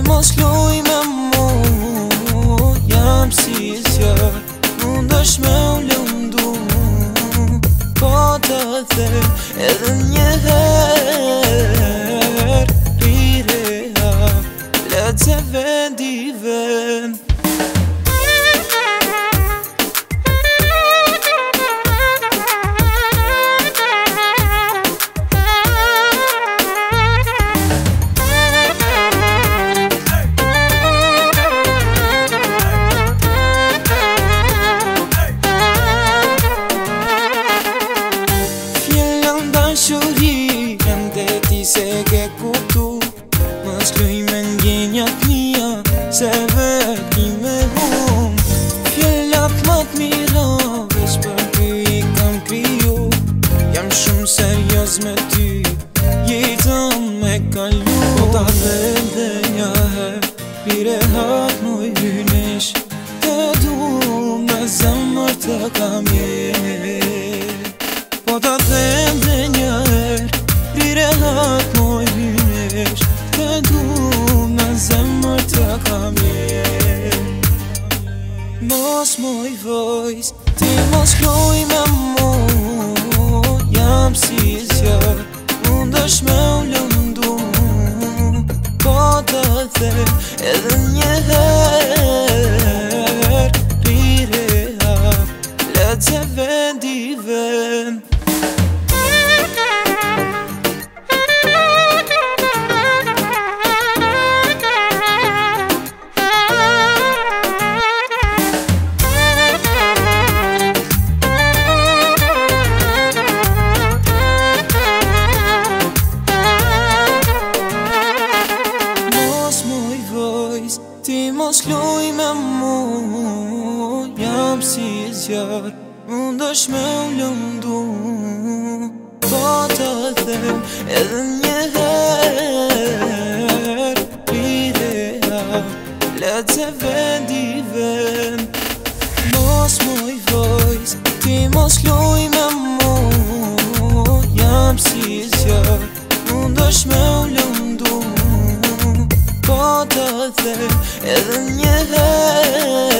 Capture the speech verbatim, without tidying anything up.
mos luj me mu, jam si zjarë, mundesh me u lëndu. Po të them edhe njëherë, rireha, letë se vendi vend. Shuri, ende ti se ke kuptu, mos luj me ndjenjat mia, se veti me hum. Fjellat ma t'mira, veç për ty i kam kriju, jam shumë serios me ty, jetën me kalu. Po ta them dhe njaher, pire hat muj hynesh, të du me zemër të kam jet. Po ta them dhe njaher, rire hat moj hynesh, të du me zemër të kam jet. Mos moj vojs, ti mos luj me mu, jam si zjarë, mundesh me u lëndu. Po të them edhe njëherë, rireha, letë se vendi vend. Ti mos luj me mu, jam si zjarë, mundesh me u lëndu. Po të them edhe njëherë, rireha, letë se vendi vend. Mos moj vojs, ti mos luj me mu, jam si zjarë, mundesh me u lëndu. Po të them edhe njëherë,